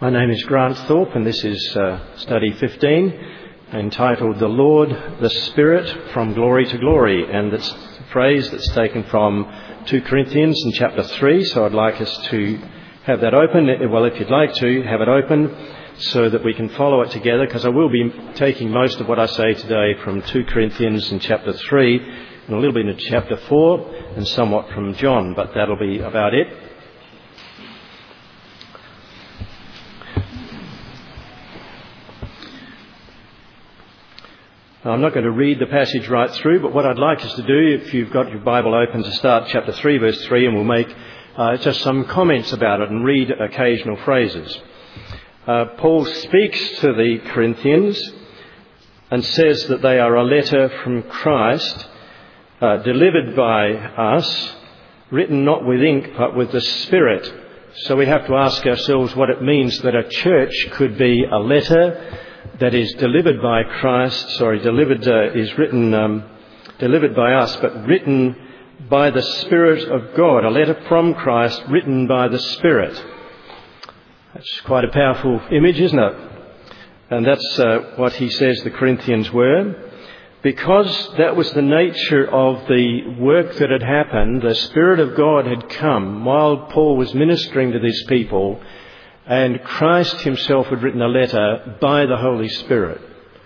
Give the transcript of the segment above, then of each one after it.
My name is Grant Thorpe, and this is Study 15, entitled The Lord, the Spirit, from Glory to Glory. And it's a phrase that's taken from 2 Corinthians in chapter 3, so I'd like us to have that open. Well, if you'd like to, have it open so that we can follow it together, because I will be taking most of what I say today from 2 Corinthians in chapter 3, and a little bit in chapter 4, and somewhat from John, but that'll be about it. I'm not going to read the passage right through, but what I'd like us to do, if you've got your Bible open, to start chapter 3, verse 3, and we'll make just some comments about it and read occasional phrases. Paul speaks to the Corinthians and says that they are a letter from Christ, delivered by us, written not with ink but with the Spirit. So we have to ask ourselves what it means that a church could be a letter that is delivered by Christ, delivered by us, but written by the Spirit of God. A letter from Christ written by the Spirit. That's quite a powerful image, isn't it? And that's what he says the Corinthians were. Because that was the nature of the work that had happened, the Spirit of God had come while Paul was ministering to these people, and Christ himself had written a letter by the Holy Spirit.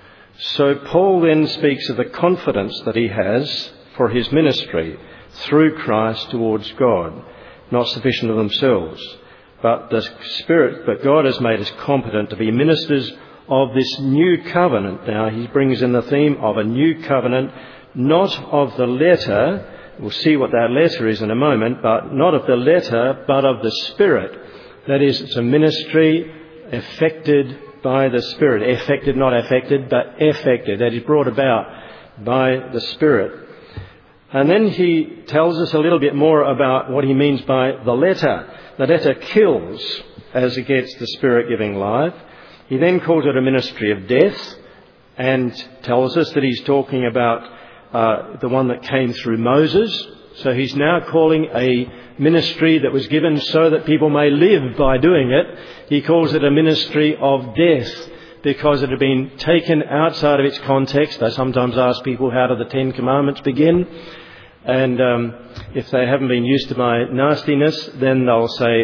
So Paul then speaks of the confidence that he has for his ministry through Christ towards God, not sufficient of themselves, but the Spirit, but God has made us competent to be ministers of this new covenant. Now he brings in the theme of a new covenant, not of the letter. We'll see what that letter is in a moment, but not of the letter, but of the Spirit. That is, it's a ministry effected by the Spirit. Effected, not affected, but effected. That is brought about by the Spirit. And then he tells us a little bit more about what he means by the letter. The letter kills as against the Spirit giving life. He then calls it a ministry of death and tells us that he's talking about the one that came through Moses. So he's now calling a ministry that was given so that people may live by doing it. He calls it a ministry of death because it had been taken outside of its context. I sometimes ask people, how do the Ten Commandments begin? And if they haven't been used to my nastiness, then they'll say,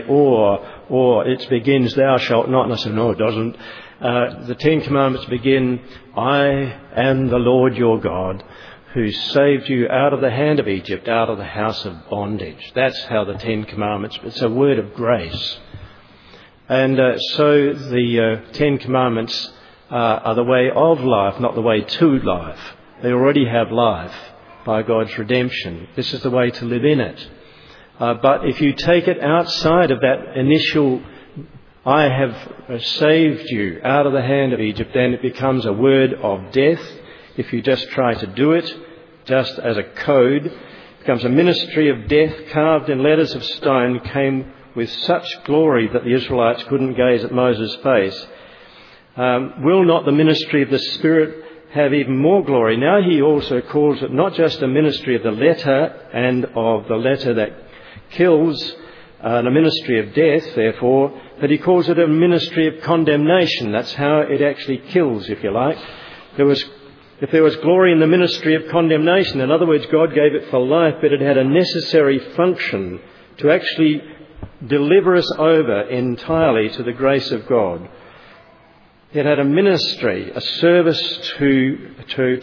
or it begins, thou shalt not. And I say, no, it doesn't. The Ten Commandments begin, I am the Lord your God, who saved you out of the hand of Egypt, out of the house of bondage. That's how the Ten Commandments, it's a word of grace. And so the Ten Commandments are the way of life, not the way to life. They already have life by God's redemption. This is the way to live in it. But if you take it outside of that initial, I have saved you out of the hand of Egypt, then it becomes a word of death. If you just try to do it, just as a code, it becomes a ministry of death carved in letters of stone, came with such glory that the Israelites couldn't gaze at Moses' face. Will not the ministry of the Spirit have even more glory? Now he also calls it not just a ministry of the letter and of the letter that kills, and a ministry of death, therefore, but he calls it a ministry of condemnation. That's how it actually kills, if you like. If there was glory in the ministry of condemnation, in other words, God gave it for life, but it had a necessary function to actually deliver us over entirely to the grace of God. It had a ministry, a service to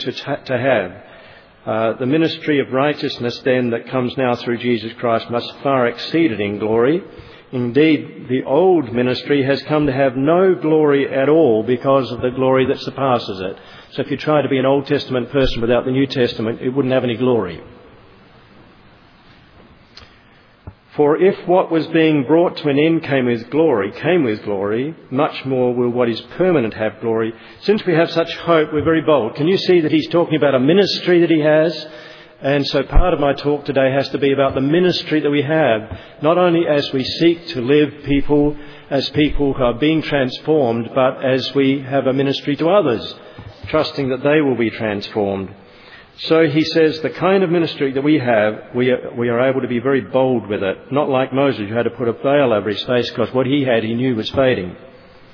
have. The ministry of righteousness then that comes now through Jesus Christ must far exceed it in glory. Indeed, the old ministry has come to have no glory at all because of the glory that surpasses it. So if you try to be an Old Testament person without the New Testament, it wouldn't have any glory. For if what was being brought to an end came with glory, much more will what is permanent have glory. Since we have such hope, we're very bold. Can you see that he's talking about a ministry that he has? And so part of my talk today has to be about the ministry that we have, not only as we seek to live as people who are being transformed, but as we have a ministry to others, trusting that they will be transformed. So he says the kind of ministry that we have, we are able to be very bold with it. Not like Moses, who had to put a veil over his face because what he had he knew was fading.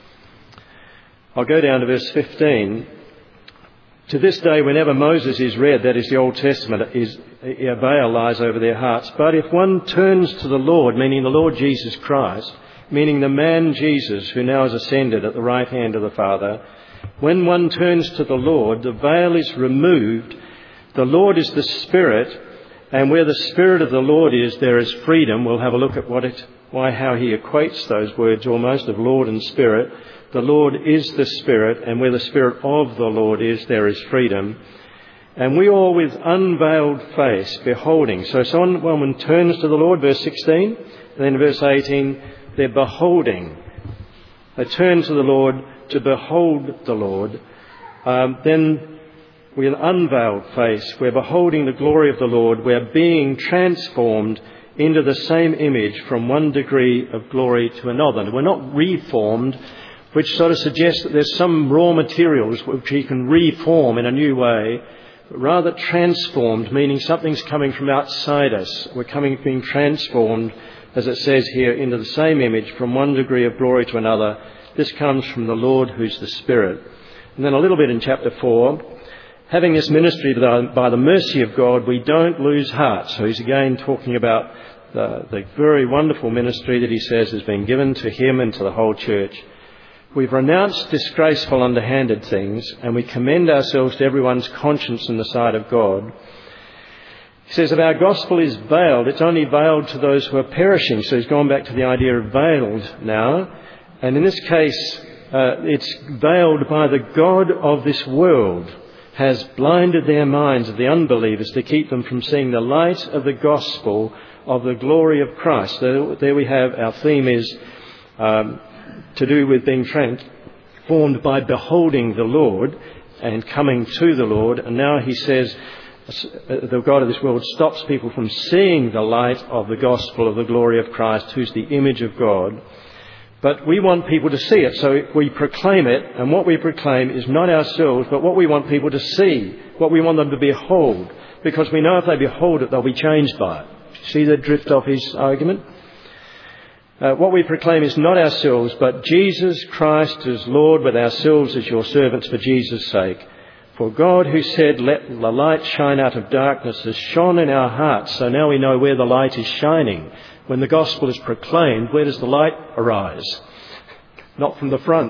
I'll go down to verse 15. To this day, whenever Moses is read, that is the Old Testament, a veil lies over their hearts. But if one turns to the Lord, meaning the Lord Jesus Christ, meaning the man Jesus who now has ascended at the right hand of the Father, when one turns to the Lord, the veil is removed. The Lord is the Spirit, and where the Spirit of the Lord is, there is freedom. We'll have a look at how he equates those words almost of Lord and Spirit. The Lord is the Spirit, and where the Spirit of the Lord is, there is freedom. And we all with unveiled face, beholding. So when one turns to the Lord, verse 16, and then verse 18, they're beholding. They turn to the Lord to behold the Lord. Then with unveiled face, we're beholding the glory of the Lord. We're being transformed into the same image from one degree of glory to another. We're not reformed, which sort of suggests that there's some raw materials which he can reform in a new way, but rather transformed, meaning something's coming from outside us. We're being transformed, as it says here, into the same image from one degree of glory to another. This comes from the Lord who's the Spirit. And then a little bit in chapter 4, having this ministry by the mercy of God, we don't lose heart. So he's again talking about the very wonderful ministry that he says has been given to him and to the whole church. We've renounced disgraceful, underhanded things, and we commend ourselves to everyone's conscience in the sight of God. He says if our gospel is veiled, it's only veiled to those who are perishing. So he's gone back to the idea of veiled now. And in this case, it's veiled by the God of this world, has blinded their minds of the unbelievers to keep them from seeing the light of the gospel of the glory of Christ. There we have, our theme is to do with being transformed by beholding the Lord and coming to the Lord. And now he says the God of this world stops people from seeing the light of the gospel of the glory of Christ, who's the image of God. But we want people to see it, so we proclaim it, and what we proclaim is not ourselves, but what we want people to see, what we want them to behold, because we know if they behold it, they'll be changed by it. See the drift of his argument? What we proclaim is not ourselves, but Jesus Christ as Lord, with ourselves as your servants for Jesus' sake. For God, who said, let the light shine out of darkness, has shone in our hearts, so now we know where the light is shining. When the gospel is proclaimed, where does the light arise? Not from the front,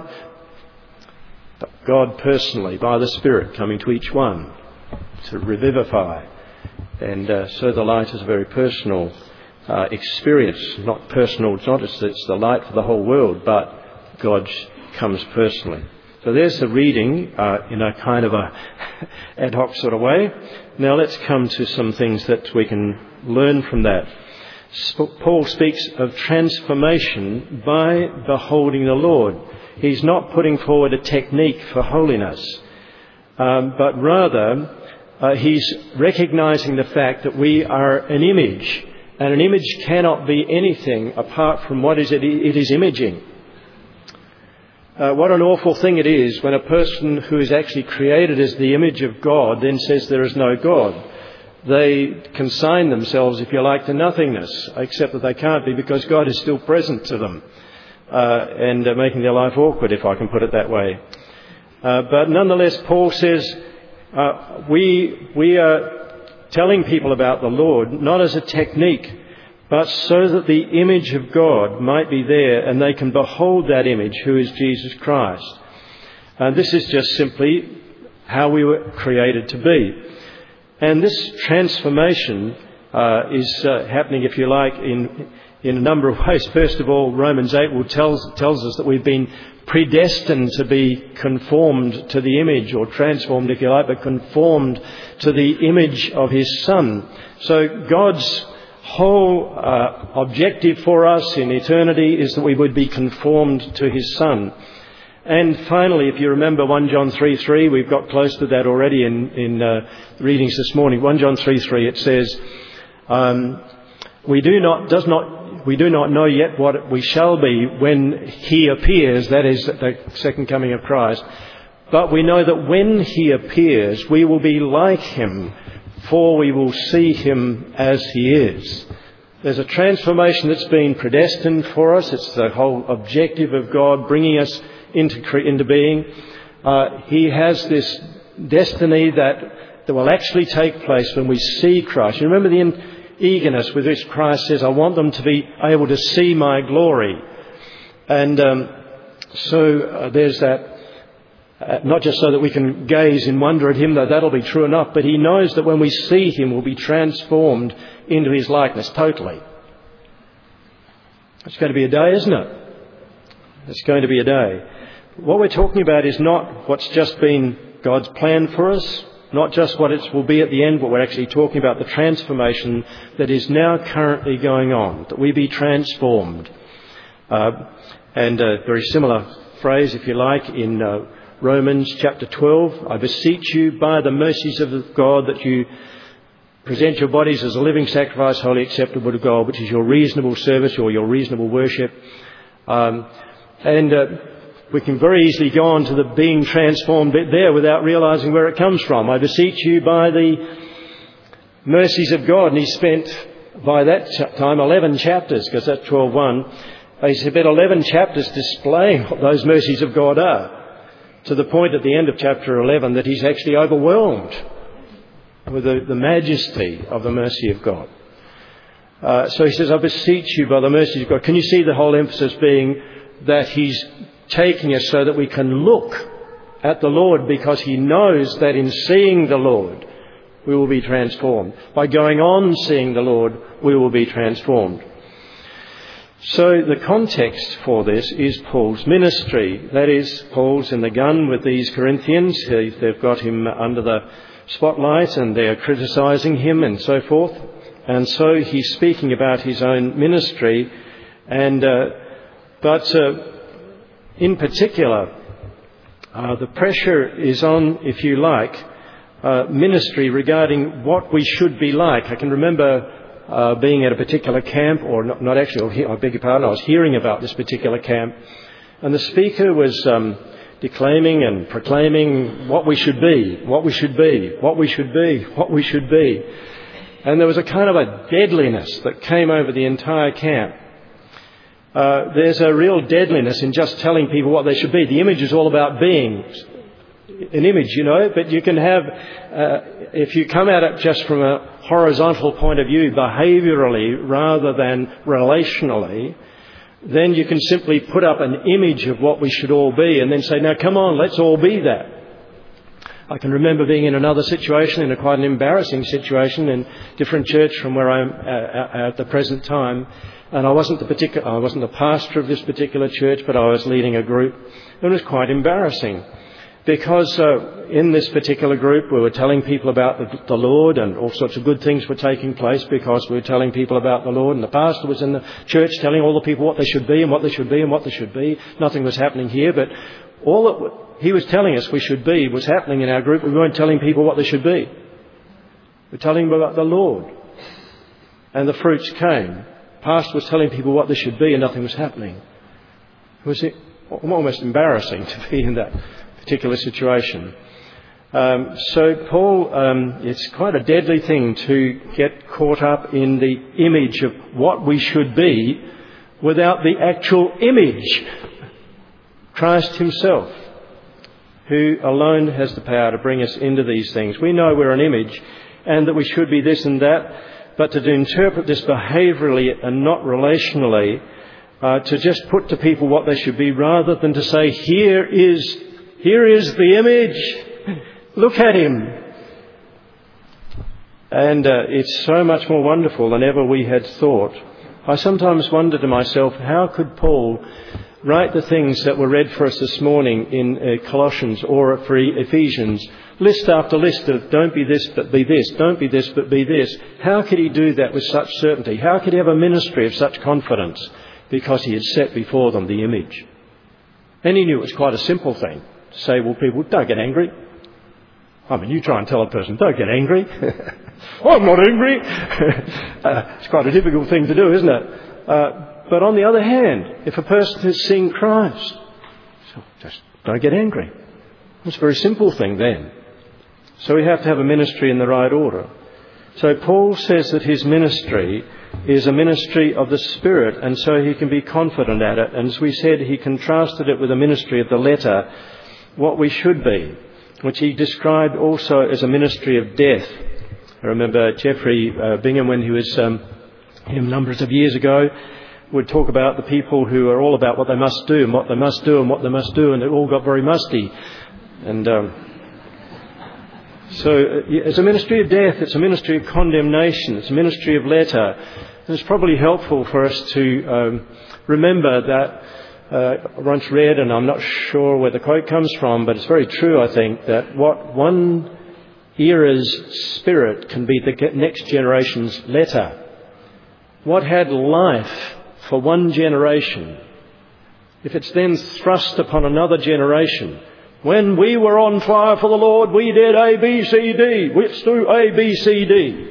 but God personally, by the Spirit, coming to each one to revivify. And so the light is a very personal experience, not personal. It's the light for the whole world, but God comes personally. So there's the reading in a kind of a ad hoc sort of way. Now let's come to some things that we can learn from that. Paul speaks of transformation by beholding the Lord. He's not putting forward a technique for holiness, but rather he's recognising the fact that we are an image, and an image cannot be anything apart from what it is imaging. What an awful thing it is when a person who is actually created as the image of God then says there is no God. They consign themselves, if you like, to nothingness, except that they can't be because God is still present to them and making their life awkward, if I can put it that way. But nonetheless, Paul says we are telling people about the Lord, not as a technique, but so that the image of God might be there and they can behold that image, who is Jesus Christ. And this is just simply how we were created to be. And this transformation is happening, if you like, in a number of ways. First of all, Romans 8 tells us that we've been predestined to be conformed to the image, or transformed, if you like, but conformed to the image of his Son. So God's whole objective for us in eternity is that we would be conformed to his Son. And finally, if you remember 1 John 3:3, we've got close to that already in readings this morning. 1 John 3:3, it says, we do not know yet what we shall be when he appears, that is, at the second coming of Christ. But we know that when he appears, we will be like him, for we will see him as he is. There's a transformation that's been predestined for us. It's the whole objective of God bringing us into being. He has this destiny that will actually take place when we see Christ. You remember the eagerness with which Christ says, I want them to be able to see my glory. And so there's that, not just so that we can gaze in wonder at him, though that'll be true enough, but he knows that when we see him, we'll be transformed into his likeness totally. It's going to be a day, isn't it? It's going to be a day. What we're talking about is not what's just been God's plan for us, not just what it will be at the end, but we're actually talking about the transformation that is now currently going on, that we be transformed. And a very similar phrase, if you like, in Romans chapter 12, I beseech you by the mercies of God that you present your bodies as a living sacrifice, wholly acceptable to God, which is your reasonable service or your reasonable worship. We can very easily go on to the being transformed bit there without realising where it comes from. I beseech you by the mercies of God. And he spent, by that time, 11 chapters, because that's 12:1. He spent 11 chapters displaying what those mercies of God are, to the point at the end of chapter 11 that he's actually overwhelmed with the majesty of the mercy of God. So he says, I beseech you by the mercies of God. Can you see the whole emphasis being that he's taking us so that we can look at the Lord, because he knows that in seeing the Lord we will be transformed. By going on seeing the Lord we will be transformed. So the context for this is Paul's ministry. That is, Paul's in the gun with these Corinthians. They've got him under the spotlight and they're criticising him and so forth. And so he's speaking about his own ministry. But in particular, the pressure is on, if you like, ministry regarding what we should be like. I can remember being at a particular camp, or not actually, I beg your pardon, I was hearing about this particular camp, and the speaker was declaiming and proclaiming what we should be, what we should be, what we should be, what we should be. And there was a kind of a deadliness that came over the entire camp. There's a real deadliness in just telling people what they should be. The image is all about being an image, you know, but you can have, if you come at it just from a horizontal point of view, behaviourally rather than relationally, then you can simply put up an image of what we should all be and then say, now come on, let's all be that. I can remember being in another situation, in quite an embarrassing situation in a different church from where I'm at the present time. And I wasn't the pastor of this particular church, but I was leading a group. It was quite embarrassing because in this particular group we were telling people about the Lord, and all sorts of good things were taking place because we were telling people about the Lord, and the pastor was in the church telling all the people what they should be and what they should be and what they should be. Nothing was happening here, but all that he was telling us we should be was happening in our group. We weren't telling people what they should be. We're telling them about the Lord. And the fruits came. The pastor was telling people what they should be and nothing was happening. It was almost embarrassing to be in that particular situation. So Paul, it's quite a deadly thing to get caught up in the image of what we should be without the actual image, Christ himself, who alone has the power to bring us into these things. We know we're an image and that we should be this and that, but to interpret this behaviourally and not relationally, to just put to people what they should be rather than to say, here is the image, look at him. And it's so much more wonderful than ever we had thought. I sometimes wonder to myself, how could Paul write the things that were read for us this morning in Colossians or for Ephesians, list after list of don't be this but be this, don't be this but be this. How could he do that with such certainty? How could he have a ministry of such confidence? Because he had set before them the image. And he knew it was quite a simple thing to say, well, people, don't get angry. I mean, you try and tell a person, don't get angry. I'm not angry. It's quite a difficult thing to do, isn't it? But on the other hand, if a person has seen Christ, so just don't get angry. It's a very simple thing then. So we have to have a ministry in the right order. So Paul says that his ministry is a ministry of the Spirit, and so he can be confident at it. And as we said, he contrasted it with the ministry of the letter, what we should be, which he described also as a ministry of death. I remember Geoffrey Bingham, when he was numbers of years ago, would talk about the people who are all about what they must do and what they must do and what they must do, and it all got very musty. And so it's a ministry of death, it's a ministry of condemnation, it's a ministry of letter. And it's probably helpful for us to remember that I once read, and I'm not sure where the quote comes from, but it's very true, I think, that what one era's spirit can be the next generation's letter. What had life for one generation, if it's then thrust upon another generation, when we were on fire for the Lord, we did A, B, C, D. Let's do A, B, C, D.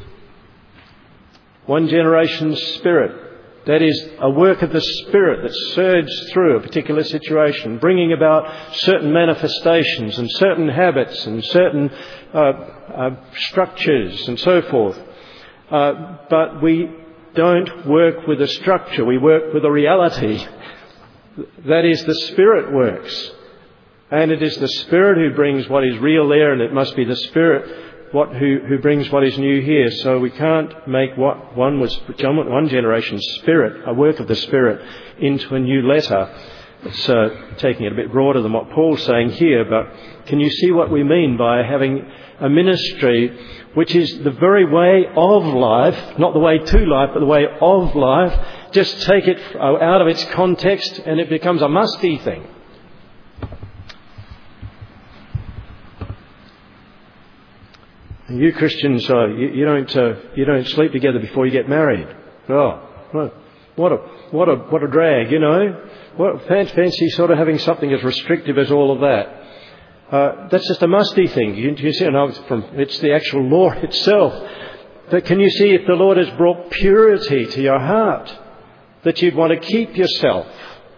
One generation's spirit. That is a work of the Spirit that surged through a particular situation, bringing about certain manifestations and certain habits and certain structures and so forth. But we don't work with a structure, we work with a reality. That is, the Spirit works. And it is the Spirit who brings what is real there, and it must be the Spirit who brings what is new here. So we can't make what one generation's spirit, a work of the Spirit, into a new letter. It's taking it a bit broader than what Paul's saying here, but can you see what we mean by having a ministry which is the very way of life, not the way to life, but the way of life? Just take it out of its context and it becomes a musty thing. You Christians, you don't sleep together before you get married. Oh, what a drag, you know. Fancy sort of having something as restrictive as all of that. That's just a musty thing. You see, it's the actual law itself. But can you see if the Lord has brought purity to your heart, that you'd want to keep yourself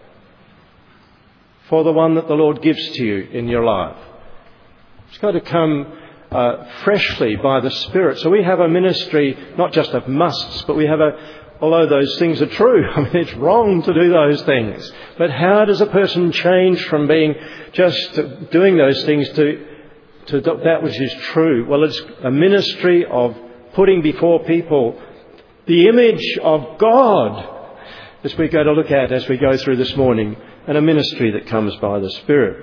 for the one that the Lord gives to you in your life? It's got to come freshly by the Spirit. So we have a ministry not just of musts, but we have although those things are true, I mean, it's wrong to do those things. But how does a person change from being just doing those things to that which is true? Well, it's a ministry of putting before people the image of God, as we go to look at as we go through this morning, and a ministry that comes by the Spirit.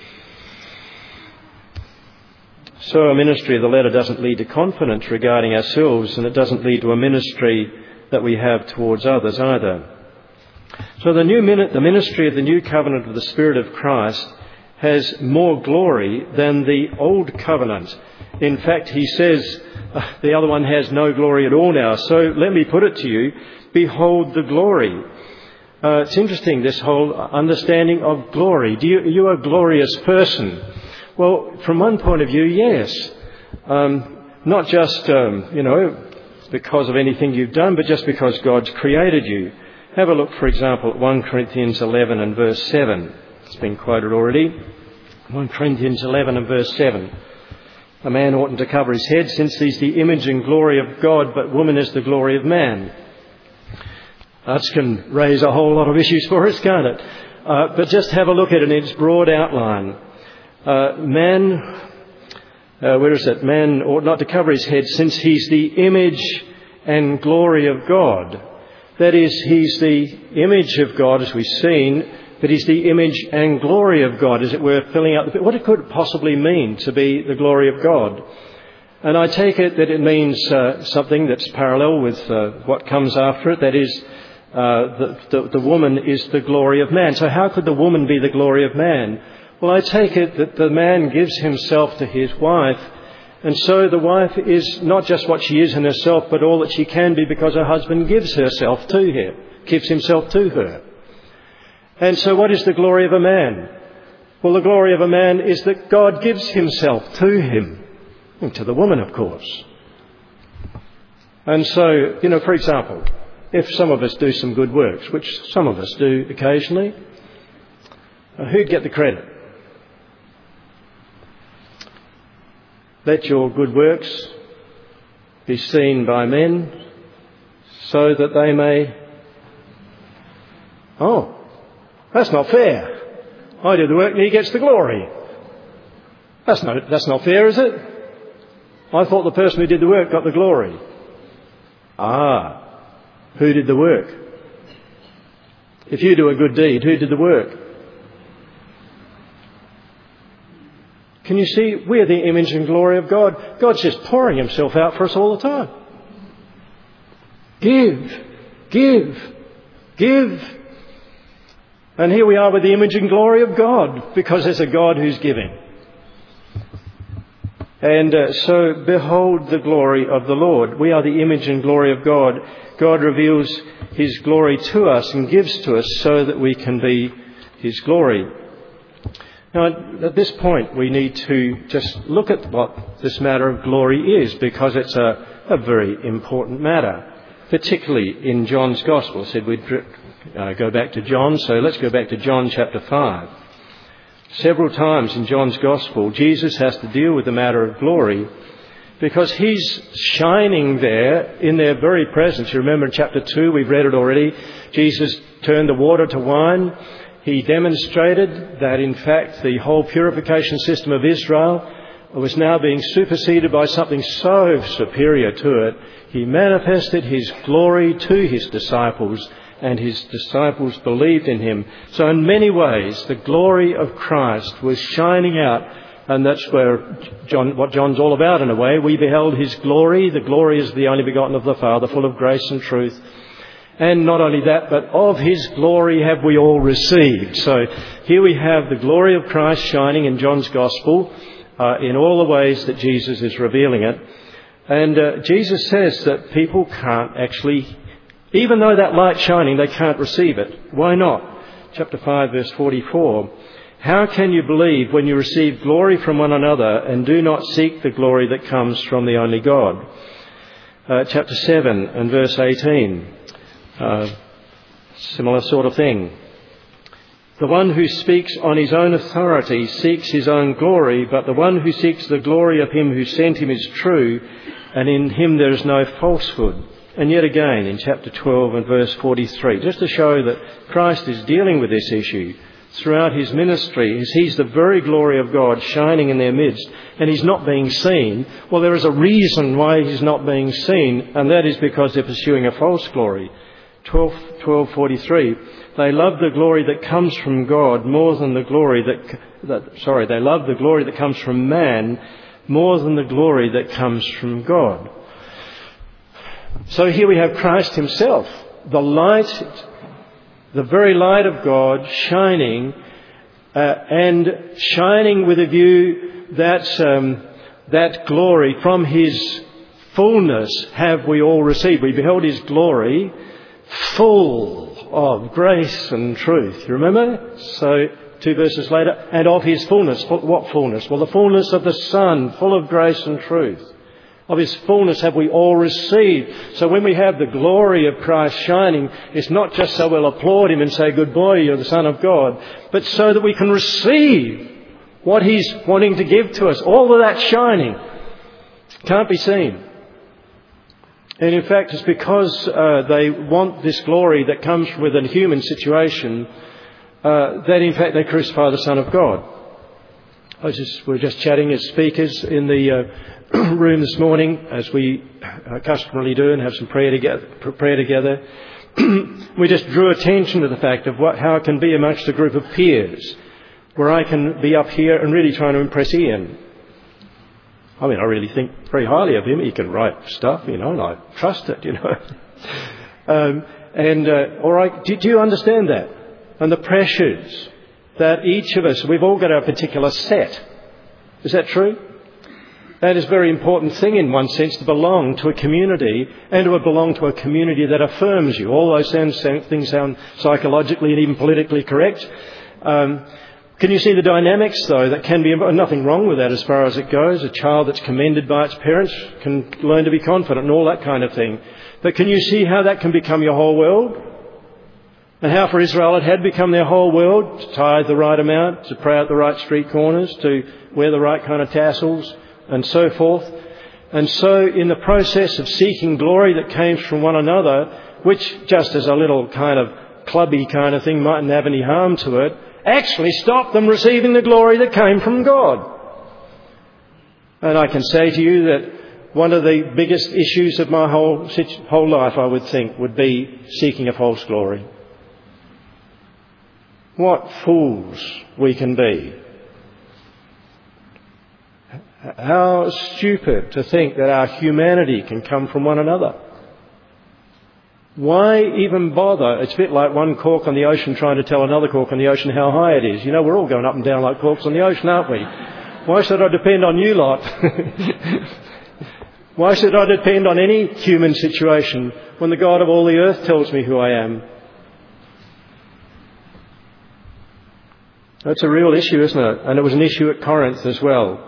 So a ministry of the letter doesn't lead to confidence regarding ourselves, and it doesn't lead to a ministry that we have towards others either. So the ministry of the new covenant of the Spirit of Christ has more glory than the old covenant. In fact, he says the other one has no glory at all now. So let me put it to you, behold the glory. It's interesting, this whole understanding of glory. Are you a glorious person? Well, from one point of view, yes. Not just, because of anything you've done, but just because God's created you. Have a look, for example, at 1 Corinthians 11 and verse 7. It's been quoted already. 1 Corinthians 11 and verse 7. A man oughtn't to cover his head, since he's the image and glory of God, but woman is the glory of man. That can raise a whole lot of issues for us, can't it? But just have a look at it in its broad outline. Man ought not to cover his head, since he's the image and glory of God. That is, he's the image of God, as we've seen, but he's the image and glory of God, as it were, filling out the... What could it possibly mean to be the glory of God? And I take it that it means something that's parallel with what comes after it. That is, the woman is the glory of man. So how could the woman be the glory of man? Well, I take it that the man gives himself to his wife, and so the wife is not just what she is in herself, but all that she can be, because her husband gives himself to her. And so what is the glory of a man? Well, the glory of a man is that God gives himself to him, and to the woman, of course. And so, for example, if some of us do some good works, which some of us do occasionally, who'd get the credit? Let your good works be seen by men, so that they may... Oh, that's not fair. I did the work and he gets the glory. That's not fair, is it? I thought the person who did the work got the glory. Who did the work? If you do a good deed, who did the work? Can you see? We're the image and glory of God. God's just pouring himself out for us all the time. Give, give, give. And here we are with the image and glory of God, because there's a God who's giving. And so behold the glory of the Lord. We are the image and glory of God. God reveals his glory to us and gives to us so that we can be his glory. Now, at this point, we need to just look at what this matter of glory is, because it's a very important matter, particularly in John's Gospel. I said we'd go back to John, so let's go back to John chapter 5. Several times in John's Gospel, Jesus has to deal with the matter of glory because he's shining there in their very presence. You remember in chapter 2, we've read it already, Jesus turned the water to wine. He demonstrated that, in fact, the whole purification system of Israel was now being superseded by something so superior to it. He manifested his glory to his disciples, and his disciples believed in him. So in many ways, the glory of Christ was shining out, and that's what John's all about in a way. We beheld his glory. The glory is the only begotten of the Father, full of grace and truth. And not only that, but of his glory have we all received. So here we have the glory of Christ shining in John's Gospel in all the ways that Jesus is revealing it. And Jesus says that people can't actually, even though that light's shining, they can't receive it. Why not? Chapter 5, verse 44. How can you believe when you receive glory from one another and do not seek the glory that comes from the only God? Chapter 7 and verse 18. Similar sort of thing. The one who speaks on his own authority seeks his own glory, but the one who seeks the glory of him who sent him is true, and in him there is no falsehood. And yet again in chapter 12 and verse 43, just to show that Christ is dealing with this issue throughout his ministry, as he's the very glory of God shining in their midst, and he's not being seen. Well, there is a reason why he's not being seen, and that is because they're pursuing a false glory. 12:43. They love the glory that comes from God more than the glory they love the glory that comes from man more than the glory that comes from God. So here we have Christ himself, the light, the very light of God shining, and shining with a view that glory from his fullness have we all received. We beheld his glory full of grace and truth. You remember? So 2 verses later, and of his fullness. What fullness? Well, the fullness of the Son, full of grace and truth. Of his fullness have we all received. So when we have the glory of Christ shining, it's not just so we'll applaud him and say, good boy, you're the Son of God, but so that we can receive what he's wanting to give to us. All of that shining can't be seen. And in fact, it's because they want this glory that comes with a human situation that in fact they crucify the Son of God. We're just chatting as speakers in the room this morning, as we customarily do, and have some prayer together. We just drew attention to the fact of how it can be amongst a group of peers, where I can be up here and really trying to impress Ian. I mean, I really think very highly of him. He can write stuff, and I trust it, all right, do you understand that? And the pressures that each of us, we've all got our particular set. Is that true? That is a very important thing in one sense, to belong to a community and to belong to a community that affirms you. All those things sound psychologically and even politically correct. Can you see the dynamics, though? That can be nothing wrong with that as far as it goes. A child that's commended by its parents can learn to be confident and all that kind of thing. But can you see how that can become your whole world? And how for Israel it had become their whole world, to tithe the right amount, to pray at the right street corners, to wear the right kind of tassels, and so forth. And so in the process of seeking glory that came from one another, which just as a little kind of clubby kind of thing mightn't have any harm to it, actually stopped them receiving the glory that came from God. And I can say to you that one of the biggest issues of my whole life, I would think, would be seeking a false glory. What fools we can be. How stupid to think that our humanity can come from one another. Why even bother? It's a bit like one cork on the ocean trying to tell another cork on the ocean how high it is. You know, we're all going up and down like corks on the ocean, aren't we? Why should I depend on you lot? Why should I depend on any human situation when the God of all the earth tells me who I am? That's a real issue, isn't it? And it was an issue at Corinth as well.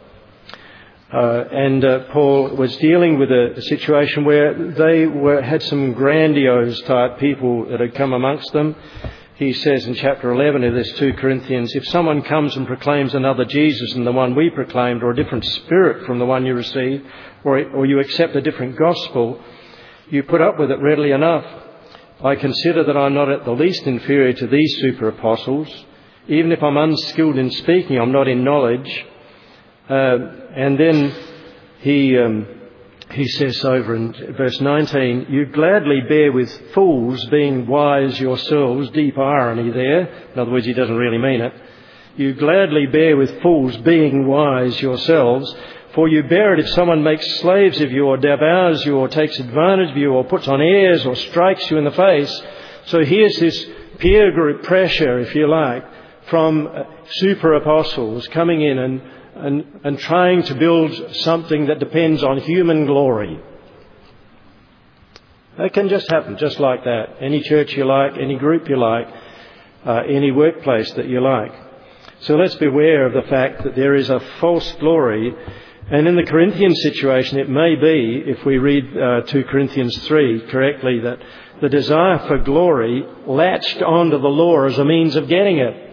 Paul was dealing with a situation where they had some grandiose type people that had come amongst them. He says in chapter 11 of this 2 Corinthians, if someone comes and proclaims another Jesus than the one we proclaimed, or a different spirit from the one you received, or you accept a different gospel, you put up with it readily enough. I consider that I'm not at the least inferior to these super apostles. Even if I'm unskilled in speaking, I'm not in knowledge. And then he says over in verse 19, you gladly bear with fools, being wise yourselves. Deep irony there. In other words, he doesn't really mean it. You gladly bear with fools, being wise yourselves. For you bear it if someone makes slaves of you, or devours you, or takes advantage of you, or puts on airs, or strikes you in the face. So here's this peer group pressure, if you like, from super apostles coming in and trying to build something that depends on human glory. It can just happen, just like that. Any church you like, any group you like, any workplace that you like. So let's beware of the fact that there is a false glory. And in the Corinthian situation, it may be, if we read 2 Corinthians 3 correctly, that the desire for glory latched onto the law as a means of getting it.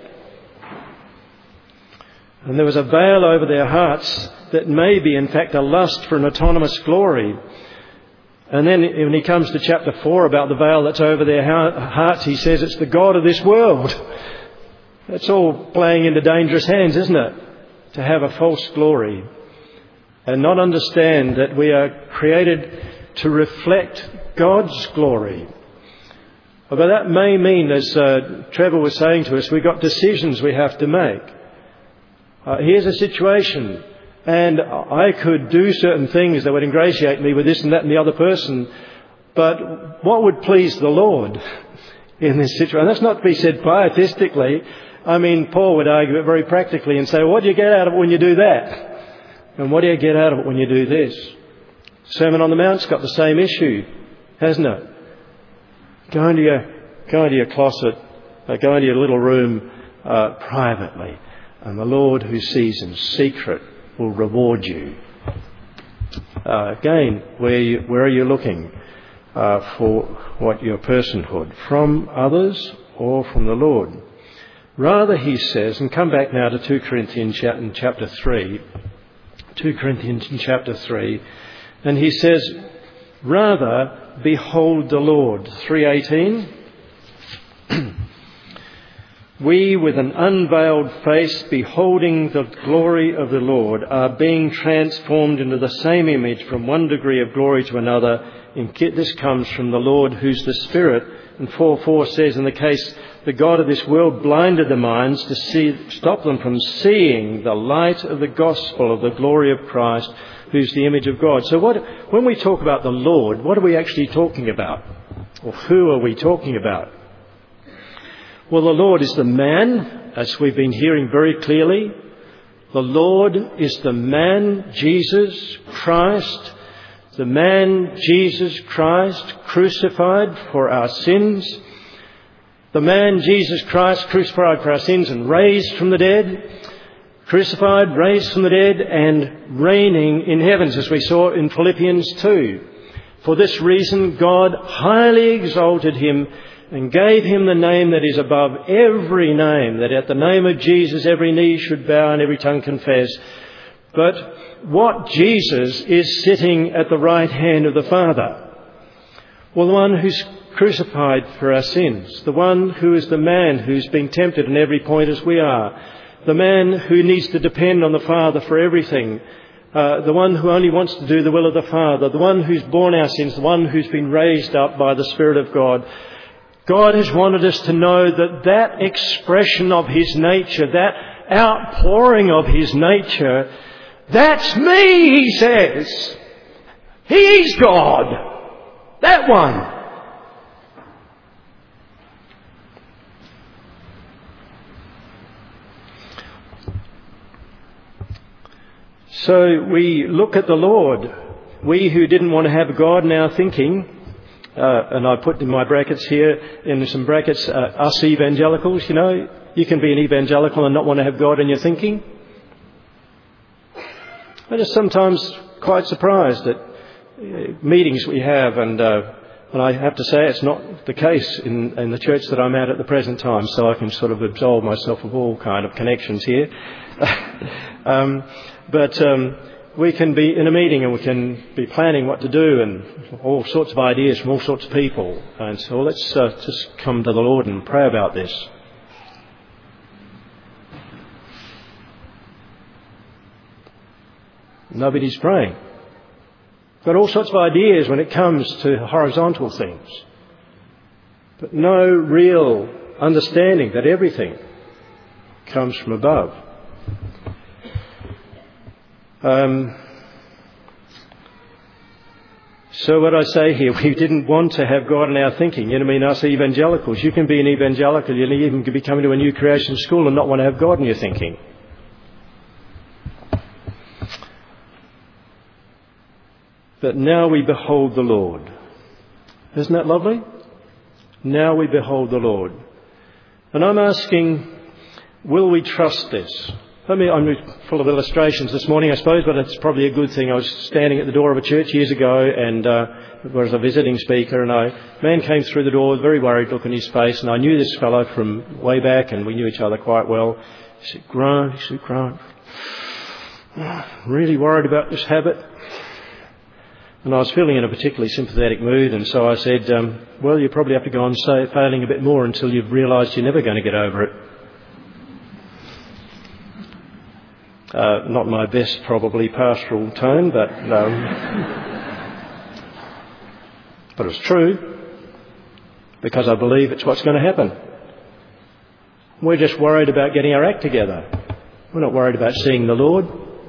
And there was a veil over their hearts that may be, in fact, a lust for an autonomous glory. And then when he comes to chapter 4 about the veil that's over their hearts, he says it's the God of this world. That's all playing into dangerous hands, isn't it? To have a false glory and not understand that we are created to reflect God's glory. But that may mean, as Trevor was saying to us, we've got decisions we have to make. Here's a situation, and I could do certain things that would ingratiate me with this and that and the other person, but what would please the Lord in this situation? And that's not to be said pietistically. I mean, Paul would argue it very practically and say, well, what do you get out of it when you do that? And what do you get out of it when you do this? Sermon on the Mount's got the same issue, hasn't it? Go into your closet, go into your little room privately. And the Lord who sees in secret will reward you. Again, where are you looking for what your personhood? From others or from the Lord? Rather, he says, and come back now to 2 Corinthians in chapter 3. 2 Corinthians in chapter 3. And he says, rather, behold the Lord. 3:18. We, with an unveiled face, beholding the glory of the Lord, are being transformed into the same image from one degree of glory to another. And this comes from the Lord, who's the Spirit. And 4:4 says, in the case, the God of this world blinded the minds to stop them from seeing the light of the gospel of the glory of Christ, who's the image of God. So when we talk about the Lord, what are we actually talking about? Or who are we talking about? Well, the Lord is the man, as we've been hearing very clearly. The Lord is the man, Jesus Christ. The man, Jesus Christ, crucified for our sins. The man, Jesus Christ, crucified for our sins and raised from the dead. Crucified, raised from the dead, and reigning in heavens, as we saw in Philippians 2. For this reason, God highly exalted him and gave him the name that is above every name, that at the name of Jesus every knee should bow and every tongue confess but what Jesus is sitting at the right hand of the Father. Well, the one who's crucified for our sins, the one who is the man who's been tempted in every point as we are, the man who needs to depend on the Father for everything, the one who only wants to do the will of the Father, the one who's borne our sins, the one who's been raised up by the Spirit of God. God has wanted us to know that that expression of His nature, that outpouring of His nature, that's me, He says. He's God. That one. So we look at the Lord. We who didn't want to have God in our thinking, and I put in my brackets here, in some brackets, us evangelicals, you know, you can be an evangelical and not want to have God in your thinking. I'm just sometimes quite surprised at meetings we have, and I have to say it's not the case in the church that I'm at the present time, so I can sort of absolve myself of all kind of connections here. But we can be in a meeting and we can be planning what to do and all sorts of ideas from all sorts of people. And so let's just come to the Lord and pray about this. Nobody's praying. Got all sorts of ideas when it comes to horizontal things, but no real understanding that everything comes from above. So what I say here, we didn't want to have God in our thinking. You know what I mean? Us evangelicals. You can be an evangelical, you even could be coming to a new creation school and not want to have God in your thinking. But now we behold the Lord. Isn't that lovely? Now we behold the Lord. And I'm asking, will we trust this? I'm full of illustrations this morning, I suppose, but it's probably a good thing. I was standing at the door of a church years ago and was a visiting speaker, and a man came through the door with a very worried look on his face, and I knew this fellow from way back, and we knew each other quite well. He said, Grant, really worried about this habit? And I was feeling in a particularly sympathetic mood, and so I said, well, you probably have to go on failing a bit more until you've realised you're never going to get over it. Not my best, probably, pastoral tone, but it's true, because I believe it's what's going to happen. We're just worried about getting our act together. We're not worried about seeing the Lord.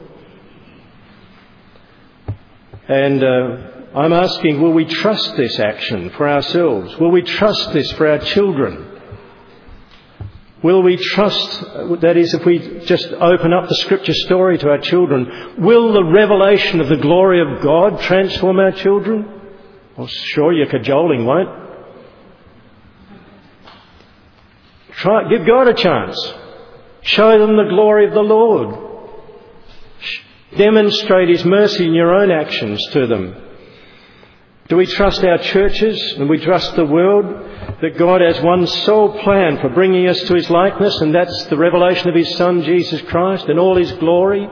And I'm asking, will we trust this action for ourselves? Will we trust this for our children? Will we trust, that is, if we just open up the Scripture story to our children, will the revelation of the glory of God transform our children? Well, sure, your cajoling won't. Give God a chance. Show them the glory of the Lord. Demonstrate His mercy in your own actions to them. Do we trust our churches and we trust the world that God has one sole plan for bringing us to His likeness, and that's the revelation of His Son, Jesus Christ, in all His glory?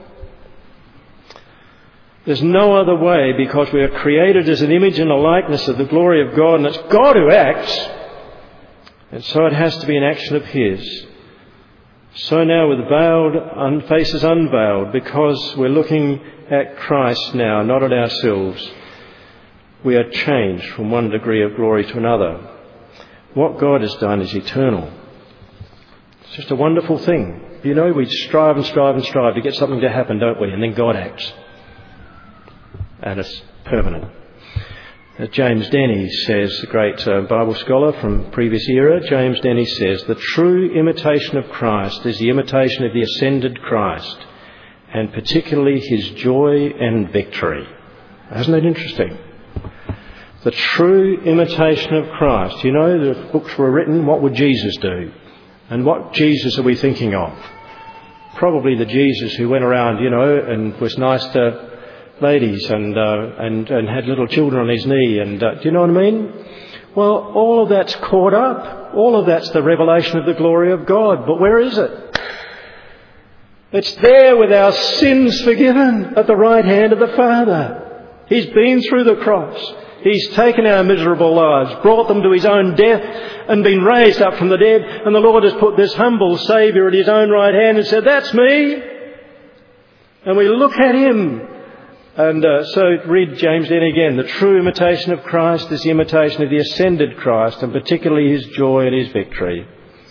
There's no other way, because we are created as an image and a likeness of the glory of God, and it's God who acts, and so it has to be an action of His. So now, with faces unveiled, because we're looking at Christ now, not at ourselves, we are changed from one degree of glory to another. What God has done is eternal. It's just a wonderful thing. You know, we strive and strive and strive to get something to happen, don't we? And then God acts. And it's permanent. James Denny says, the great Bible scholar from previous era, James Denny says, the true imitation of Christ is the imitation of the ascended Christ, and particularly His joy and victory. Isn't that interesting? The true imitation of Christ. You know, the books were written, what would Jesus do? And what Jesus are we thinking of? Probably the Jesus who went around, you know, and was nice to ladies and had little children on His knee, and do you know what I mean? Well, all of that's caught up. All of that's the revelation of the glory of God. But where is it? It's there with our sins forgiven at the right hand of the Father. He's been through the cross. He's taken our miserable lives, brought them to his own death and been raised up from the dead. And the Lord has put this humble Saviour at his own right hand and said, that's me. And we look at him. And so read James then again. The true imitation of Christ is the imitation of the ascended Christ, and particularly his joy and his victory.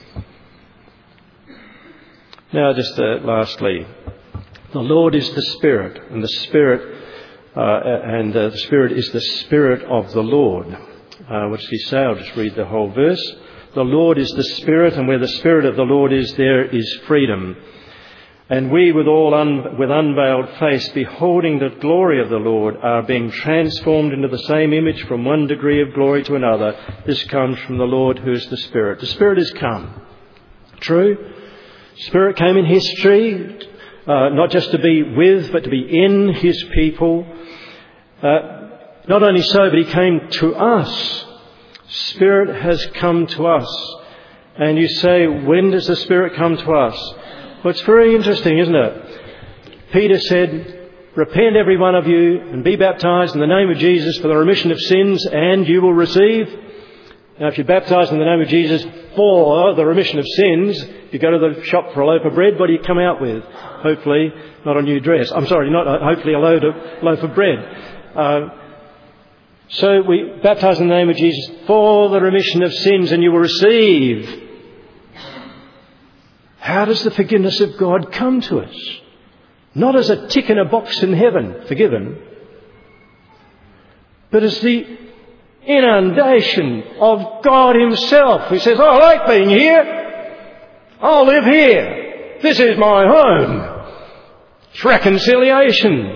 Now just lastly, the Lord is the Spirit, and the Spirit the Spirit is the Spirit of the Lord. What does he say? I'll just read the whole verse. The Lord is the Spirit, and where the Spirit of the Lord is, there is freedom. And we, with unveiled face, beholding the glory of the Lord, are being transformed into the same image from one degree of glory to another. This comes from the Lord, who is the Spirit. The Spirit has come. True. Spirit came in history, not just to be with, but to be in his people. Not only so, but he came to us. Spirit has come to us. And you say, when does the Spirit come to us? Well, it's very interesting, isn't it? Peter said, repent every one of you and be baptised in the name of Jesus for the remission of sins, and you will receive. Now, if you're baptised in the name of Jesus for the remission of sins, you go to the shop for a loaf of bread, what do you come out with? Hopefully not a new dress. Hopefully a loaf of bread. So we baptise in the name of Jesus for the remission of sins, and you will receive. How does the forgiveness of God come to us? Not as a tick in a box in heaven, forgiven, but as the inundation of God himself. He says, I like being here. I'll live here. This is my home. It's reconciliation.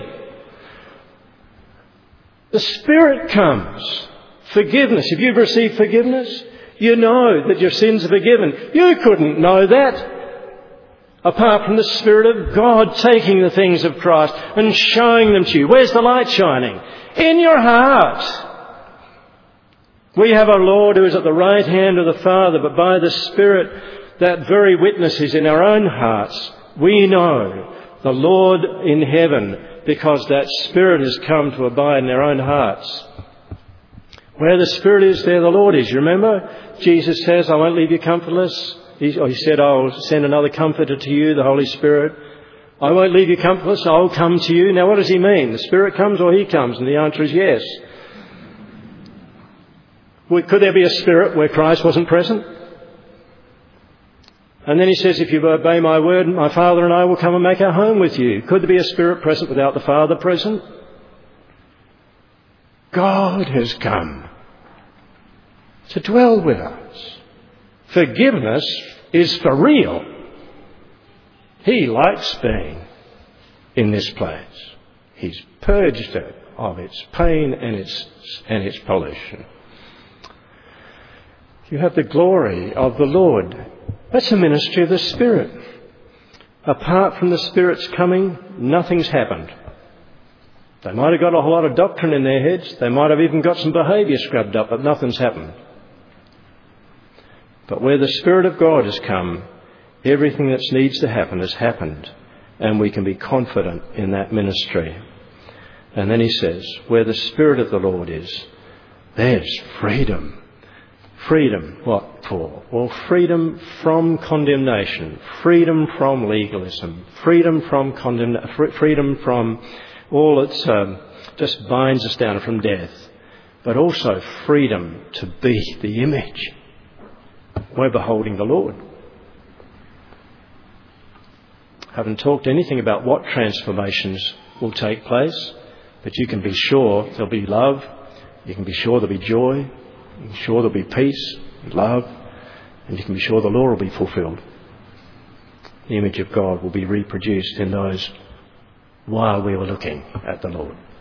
The Spirit comes. Forgiveness. If you've received forgiveness, you know that your sins are forgiven. You couldn't know that apart from the Spirit of God taking the things of Christ and showing them to you. Where's the light shining? In your heart. We have a Lord who is at the right hand of the Father, but by the Spirit, that very witness is in our own hearts. We know the Lord in heaven because that Spirit has come to abide in our own hearts. Where the Spirit is, there the Lord is. You remember? Jesus says, I won't leave you comfortless. He said, I'll send another comforter to you, the Holy Spirit. I won't leave you comfortless, I'll come to you. Now what does he mean? The Spirit comes or he comes? And the answer is yes. Could there be a Spirit where Christ wasn't present? And then he says, if you obey my word, my Father and I will come and make our home with you. Could there be a Spirit present without the Father present? God has come to dwell with us. Forgiveness is for real. He likes being in this place. He's purged it of its pain and its pollution. You have the glory of the Lord. That's the ministry of the Spirit. Apart from the Spirit's coming, nothing's happened. They might have got a whole lot of doctrine in their heads. They might have even got some behaviour scrubbed up, but nothing's happened. But where the Spirit of God has come, everything that needs to happen has happened, and we can be confident in that ministry. And then he says, where the Spirit of the Lord is, there's freedom. Freedom, what for? Well, freedom from condemnation, freedom from legalism, freedom from freedom from all that just binds us down from death, but also freedom to be the image. We're beholding the Lord. Haven't talked anything about what transformations will take place, but you can be sure there'll be love, you can be sure there'll be joy, you can be sure there'll be peace and love, and you can be sure the law will be fulfilled. The image of God will be reproduced in those while we were looking at the Lord.